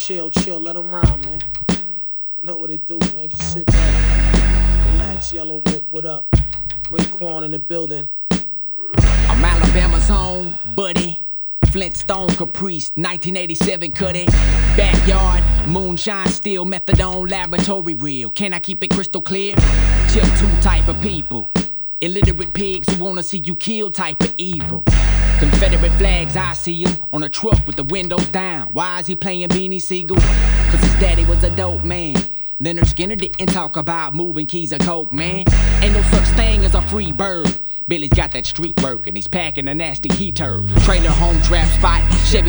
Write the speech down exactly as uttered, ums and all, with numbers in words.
chill, chill, let them rhyme, man. You know what it do, man. Just sit back, relax, Yellow Wolf, what up? Raekwon in the building. I'm Alabama's own Buddy, Flintstone Caprice, nineteen eighty-seven cut it. Backyard, moonshine, steel, methadone, laboratory real. Can I keep it crystal clear? Chill two type of people. Illiterate pigs who wanna see you kill type of evil. Confederate flags, I see him on a truck with the windows down. Why is he playing Beanie Siegel? Cause his daddy was a dope man. Leonard Skinner didn't talk about moving keys of coke, man. Ain't no such thing as a free bird. Billy's got that street work and he's packing a nasty heater. Trailer home trap spot, Chevy